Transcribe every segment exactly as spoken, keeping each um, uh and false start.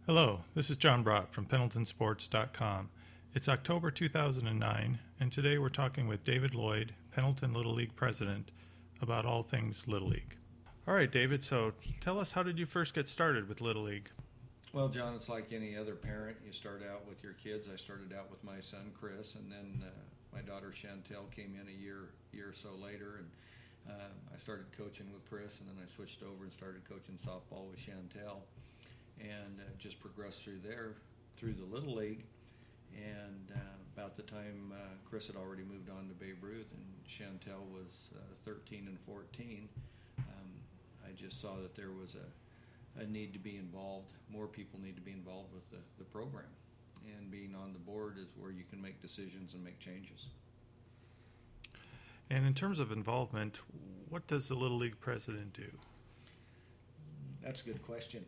Hello, this is John Brott from Pendleton Sports dot com. It's October two thousand nine, and today we're talking with David Lloyd, Pendleton Little League president, about all things Little League. All right, David, so tell us, how did you first get started with Little League? Well, John, it's like any other parent. You start out with your kids. I started out with my son, Chris, and then uh, my daughter, Chantel, came in a year, year or so later, and uh, I started coaching with Chris, and then I switched over and started coaching softball with Chantel, and uh, just progressed through there, through the Little League. And uh, about the time uh, Chris had already moved on to Babe Ruth and Chantel was uh, thirteen and fourteen, um, I just saw that there was a, a need to be involved. More people need to be involved with the, the program. And being on the board is where you can make decisions and make changes. And in terms of involvement, what does the Little League president do? That's a good question.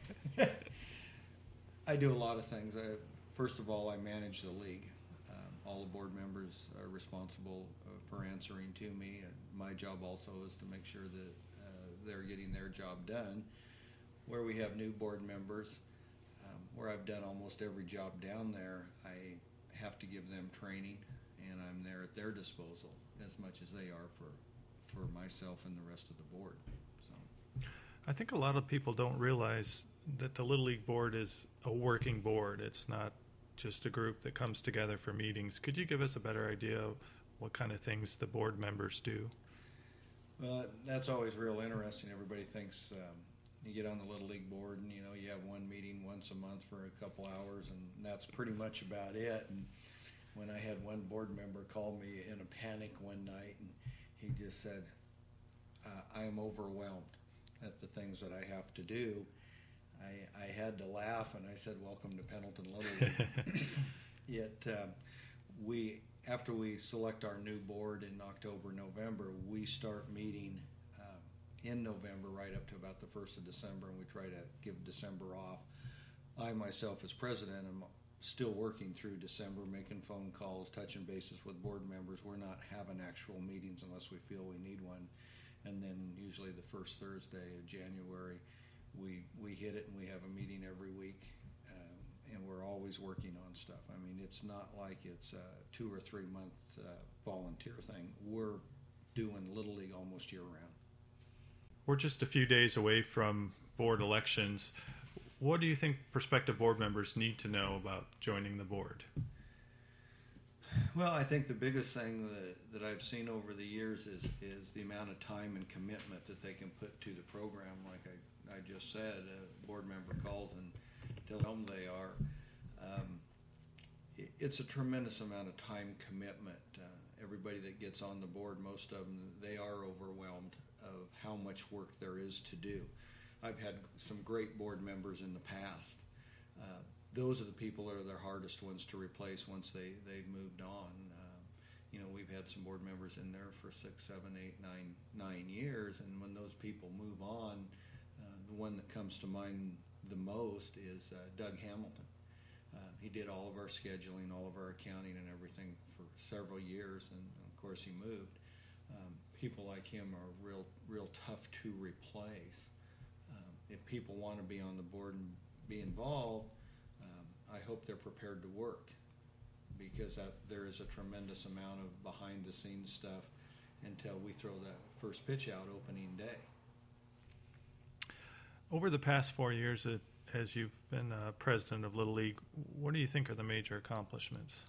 I do a lot of things. I, first of all, I manage the league. Um, all the board members are responsible uh, for answering to me. And my job also is to make sure that uh, they're getting their job done. Where we have new board members, um, where I've done almost every job down there, I have to give them training, and I'm there at their disposal as much as they are for, for myself and the rest of the board. So, I think a lot of people don't realize that the Little League board is a working board. It's not just a group that comes together for meetings. Could you give us a better idea of what kind of things the board members do? Well, that's always real interesting. Everybody thinks um, you get on the Little League board and, you know, you have one meeting once a month for a couple hours, and that's pretty much about it. And when I had one board member call me in a panic one night, and he just said, uh, I am overwhelmed at the things that I have to do. I, I had to laugh, and I said, welcome to Pendleton Little League. Yet uh, we, after we select our new board in October, November, we start meeting uh, in November right up to about the first of December, and we try to give December off. I myself as president am still working through December, making phone calls, touching bases with board members. We're not having actual meetings unless we feel we need one. And then usually the first Thursday of January, we we hit it, and we have a meeting every week, um, and we're always working on stuff. I mean, it's not like it's a two or three month uh, volunteer thing. We're doing Little League almost year round. We're just a few days away from board elections. What do you think prospective board members need to know about joining the board? Well, I think the biggest thing that, that I've seen over the years is, is the amount of time and commitment that they can put to the program. Like I, I just said, a board member calls and tells them they are. Um, it, it's a tremendous amount of time commitment. Uh, everybody that gets on the board, most of them, they are overwhelmed of how much work there is to do. I've had some great board members in the past. Uh, those are the people that are the hardest ones to replace once they, they've moved on. Uh, you know, we've had some board members in there for six, seven, eight, nine, nine years, and when those people move on, uh, the one that comes to mind the most is uh, Doug Hamilton. Uh, he did all of our scheduling, all of our accounting and everything for several years, and of course he moved. Um, people like him are real, real tough to replace. Um, if people want to be on the board and be involved, I hope they're prepared to work, because that, there is a tremendous amount of behind-the-scenes stuff until we throw that first pitch out opening day. Over the past four years, uh, as you've been uh, president of Little League, what do you think are the major accomplishments?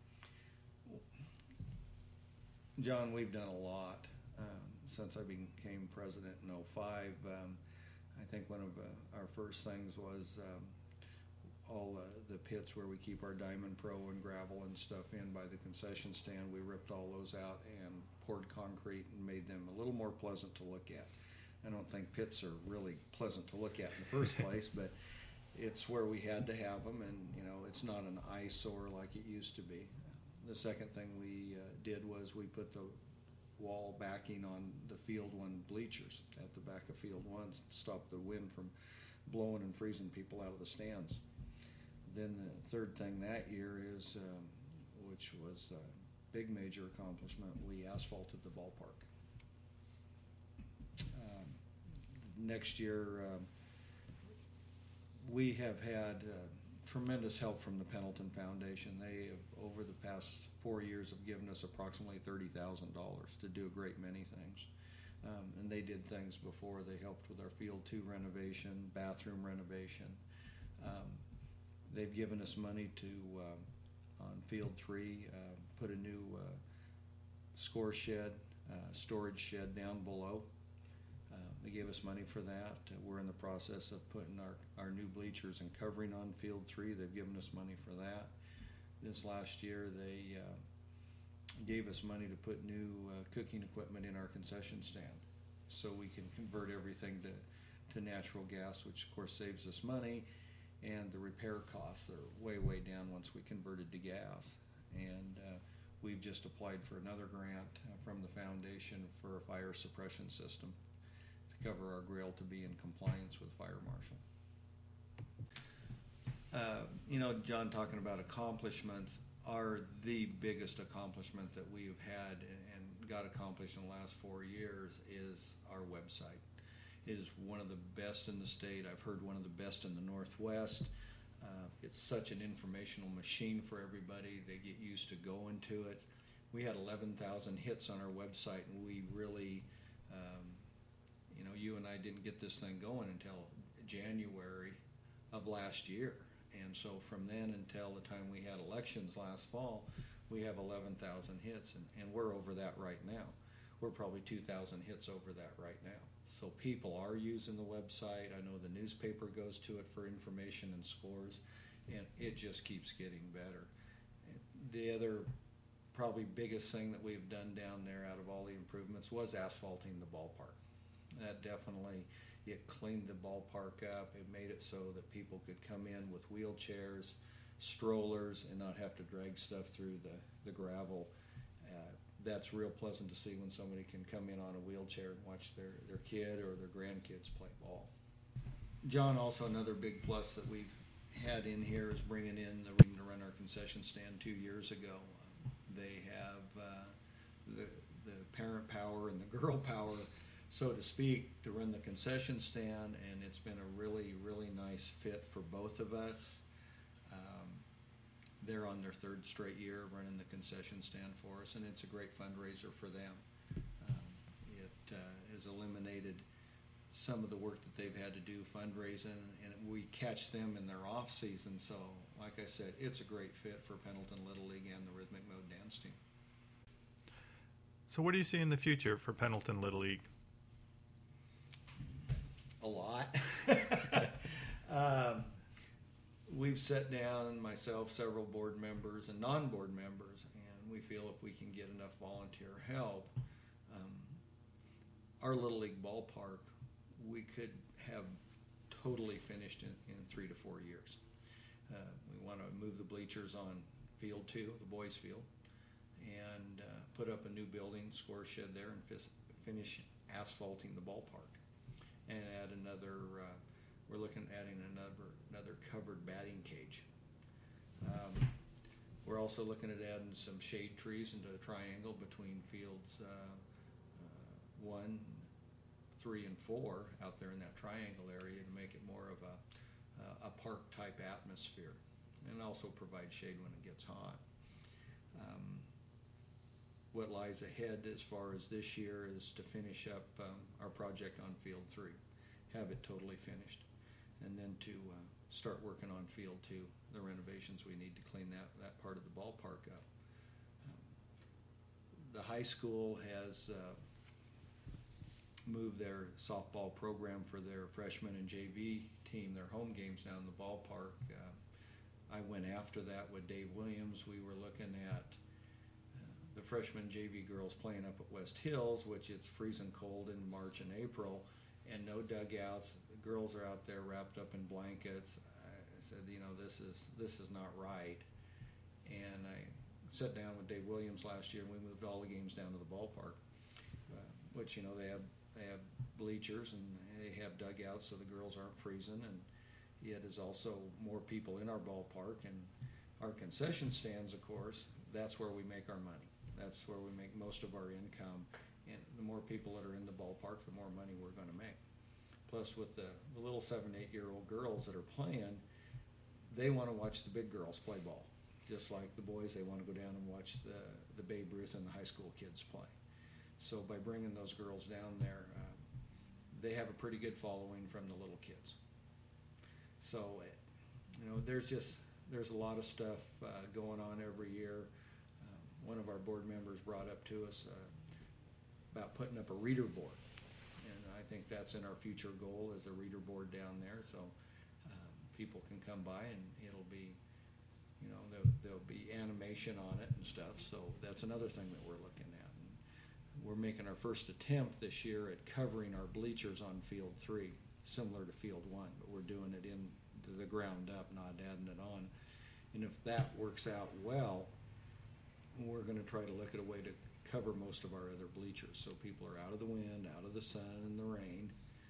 John, we've done a lot um, since I became president in oh five. Um, I think one of uh, our first things was um, all uh, the pits where we keep our Diamond Pro and gravel and stuff in by the concession stand. We ripped all those out and poured concrete and made them a little more pleasant to look at. I don't think pits are really pleasant to look at in the first place, but it's where we had to have them, and you know, it's not an eyesore like it used to be. The second thing we uh, did was we put the wall backing on the Field One bleachers at the back of Field One to stop the wind from blowing and freezing people out of the stands. Then the third thing that year is, um, which was a big major accomplishment, we asphalted the ballpark. Um, next year, um, we have had uh, tremendous help from the Pendleton Foundation. They have, over the past four years, have given us approximately thirty thousand dollars to do a great many things. Um, and they did things before. They helped with our Field two renovation, bathroom renovation. Um, they've given us money to, uh, on Field three, uh, put a new uh, score shed, uh, storage shed down below. Uh, they gave us money for that. Uh, we're in the process of putting our, our new bleachers and covering on Field three. They've given us money for that. This last year, they uh, gave us money to put new uh, cooking equipment in our concession stand so we can convert everything to, to natural gas, which of course saves us money, and the repair costs are way, way down once we converted to gas. And uh, we've just applied for another grant uh, from the foundation for a fire suppression system to cover our grill to be in compliance with fire marshal. Uh, you know, John, talking about accomplishments, are the biggest accomplishment that we've had and got accomplished in the last four years is our website. It is one of the best in the state. I've heard one of the best in the Northwest. Uh, it's such an informational machine for everybody. They get used to going to it. We had eleven thousand hits on our website, and we really, um, you know, you and I didn't get this thing going until January of last year. And so from then until the time we had elections last fall, we have eleven thousand hits, and, and we're over that right now. We're probably two thousand hits over that right now. So people are using the website. I know the newspaper goes to it for information and scores, and it just keeps getting better. The other probably biggest thing that we've done down there out of all the improvements was asphalting the ballpark. That definitely, it cleaned the ballpark up. It made it so that people could come in with wheelchairs, strollers, and not have to drag stuff through the, the gravel. Uh, that's real pleasant to see when somebody can come in on a wheelchair and watch their, their kid or their grandkids play ball. John, also another big plus that we've had in here is bringing in the room to run our concession stand two years ago. Um, they have uh, the, the parent power and the girl power, so to speak, to run the concession stand, and it's been a really, really nice fit for both of us. Um, they're on their third straight year of running the concession stand for us, and it's a great fundraiser for them. Um, it uh, has eliminated some of the work that they've had to do fundraising, and we catch them in their off season. So, like I said, it's a great fit for Pendleton Little League and the Rhythmic Mode Dance Team. So what do you see in the future for Pendleton Little League? A lot. um, we've sat down, myself, several board members, and non-board members, and we feel if we can get enough volunteer help, um, our Little League ballpark, we could have totally finished in, in three to four years. Uh, we want to move the bleachers on Field two, the boys' field, and uh, put up a new building, score shed there, and fis- finish asphalting the ballpark. And add another, uh, we're looking at adding another another covered batting cage. Um, we're also looking at adding some shade trees into a triangle between fields uh, uh, one, three, and four out there in that triangle area to make it more of a, uh, a park type atmosphere, and also provide shade when it gets hot. Um, What lies ahead as far as this year is to finish up um, our project on Field three, have it totally finished, and then to uh, start working on Field two, the renovations we need to clean that, that part of the ballpark up. Um, the high school has uh, moved their softball program for their freshman and J V team, their home games down in the ballpark. Uh, I went after that with Dave Williams. We were looking at the freshman J V girls playing up at West Hills, which it's freezing cold in March and April, and no dugouts. The girls are out there wrapped up in blankets. I said, you know, this is this is not right. And I sat down with Dave Williams last year, and we moved all the games down to the ballpark, uh, which, you know, they have they have bleachers and they have dugouts so the girls aren't freezing, and yet there's also more people in our ballpark. And our concession stands, of course, that's where we make our money. That's where we make most of our income, and the more people that are in the ballpark, the more money we're going to make. Plus with the, the little seven, eight-year-old girls that are playing, they want to watch the big girls play ball. Just like the boys, they want to go down and watch the, the Babe Ruth and the high school kids play. So by bringing those girls down there, uh, they have a pretty good following from the little kids. So, you know, there's just, there's a lot of stuff uh, going on every year. Um, one of our board members brought up to us uh, about putting up a reader board. And I think that's in our future goal, is a reader board down there. So um, people can come by and it'll be, you know, there'll, there'll be animation on it and stuff. So that's another thing that we're looking at. And we're making our first attempt this year at covering our bleachers on field three, similar to field one, but we're doing it in to the ground up, not adding it on. And if that works out well, we're going to try to look at a way to cover most of our other bleachers, so people are out of the wind, out of the sun and the rain,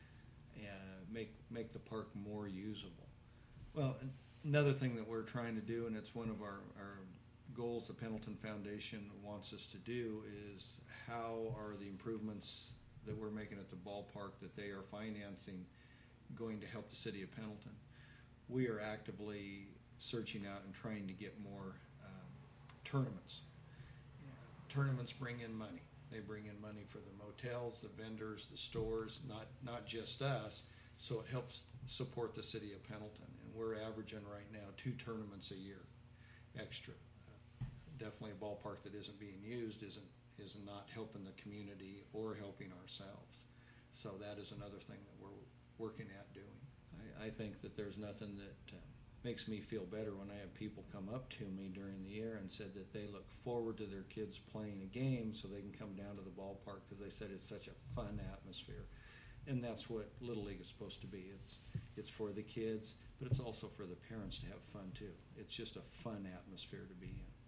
and make make the park more usable. Well, another thing that we're trying to do, and it's one of our, our goals the Pendleton Foundation wants us to do, is how are the improvements that we're making at the ballpark that they are financing going to help the city of Pendleton. We are actively searching out and trying to get more um, tournaments. Yeah, tournaments bring in money. They bring in money for the motels, the vendors, the stores, not, not just us, so it helps support the city of Pendleton. And we're averaging right now two tournaments a year extra. Uh, definitely a ballpark that isn't being used isn't is not helping the community or helping ourselves. So that is another thing that we're working at doing. I, I think that there's nothing that uh, makes me feel better when I have people come up to me during the year and said that they look forward to their kids playing a game so they can come down to the ballpark, because they said it's such a fun atmosphere. And that's what Little League is supposed to be. It's it's for the kids, but it's also for the parents to have fun too. It's just a fun atmosphere to be in.